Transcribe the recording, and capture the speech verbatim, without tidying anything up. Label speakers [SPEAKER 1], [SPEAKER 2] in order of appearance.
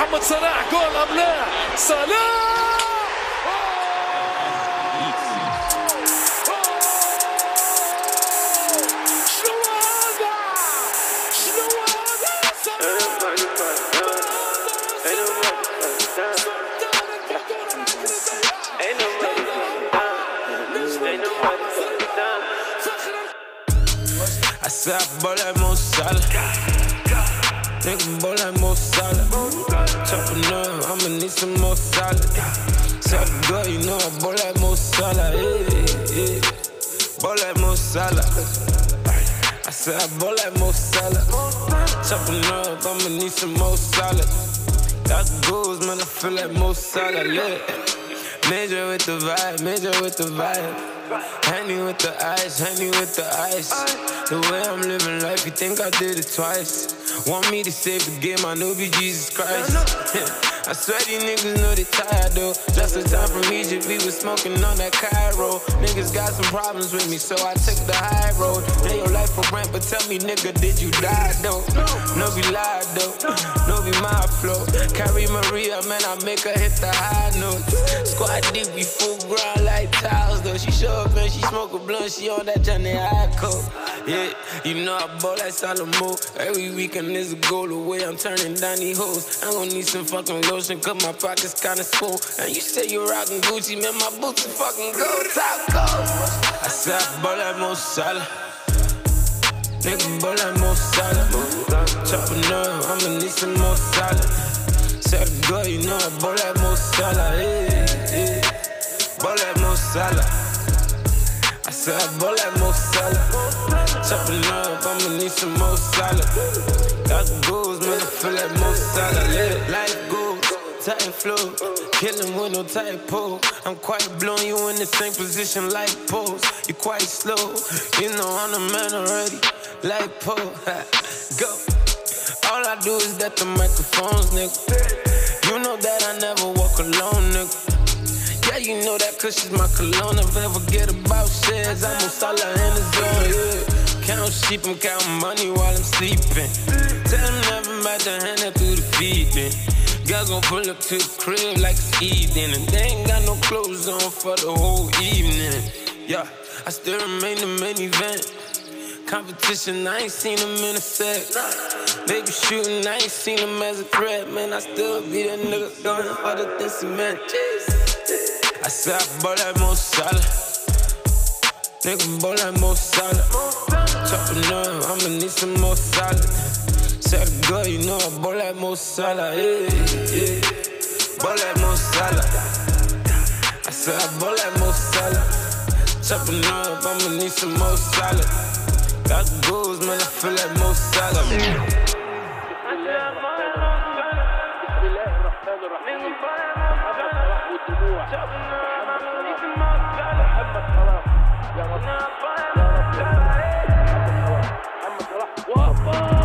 [SPEAKER 1] محمد صلاح جول أم لا؟ صلاح
[SPEAKER 2] I said I ball like Mo Salah. Nigga ball like Mo Salah. Chopping up, I'ma need some more salad. Said girl, you know I ball like Mo Salah. Yeah, yeah. Ball like Mo Salah. I said I ball like Mo Salah. Chopping up, I'ma need some more salad. Got goals, man, I feel like Mo Salah. Yeah. Major with the vibe, major with the vibe. Handy with the ice, handy with the ice. The way I'm living life, you think I did it twice. Want me to save the game, I know be Jesus Christ. I swear these niggas know they tired though. Just in time from Egypt, we was smoking on that Cairo. Niggas got some problems with me, so I took the high road. Lay your life for rent, but tell me nigga, did you die though? No be lie though, no be my flow. Carry Maria, man, I make her hit the high notes. Squad deep, we full ground like tiles though. She show up and she smoke a blunt, she on that Johnny Ico. Yeah, you know I ball like Salomo. Every weekend is a goal away, I'm turning down these hoes. I'm gonna need some fucking lotion, cause my pockets kinda full. And you say you rockin' Gucci, man, my boots are fucking gold, top gold. I said I ball like Mo Salah. Nigga ball like Mo Salah. Chopping up, I'ma need some more salad. Said girl, you know I ball like Mo Salah. Yeah, yeah. Ball like Mo Salah. I said I ball like Mo Salah. Chopping up, I'ma need some more salad. Got goals, man, I feel like Mo Salah. Yeah, life goals, tight flow, killing with no tight pole. I'm quite blown, you in the same position like pose. You quite slow, you know I'm the man already. Like pole, go. All I do is that the microphones, nigga. You know that I never walk alone, nigga. Yeah, you know that cause she's my cologne. If I ever get about shares, I'm Mo Salah in the zone, yeah. Count sheep, I'm counting money while I'm sleeping. Tell them never match a hand up through the feeding. Girls gon' pull up to the crib like it's evening. And they ain't got no clothes on for the whole evening. Yeah, I still remain the main event. Competition, I ain't seen them in a sec. They be shooting, I ain't seen them as a threat. Man, I still be that nigga going harder than cement. I said I ball like Mo Salah. Nigga ball like Mo Salah. Chopping up, I'ma need some more salad. Said girl, you know I ball like Mo Salah. Yeah, yeah. Ball like Mo Salah. I said I ball like Mo Salah. Chopping up, I'ma need some more salad. Got goals, man, I feel like Mo Salah.
[SPEAKER 1] محمد صلاح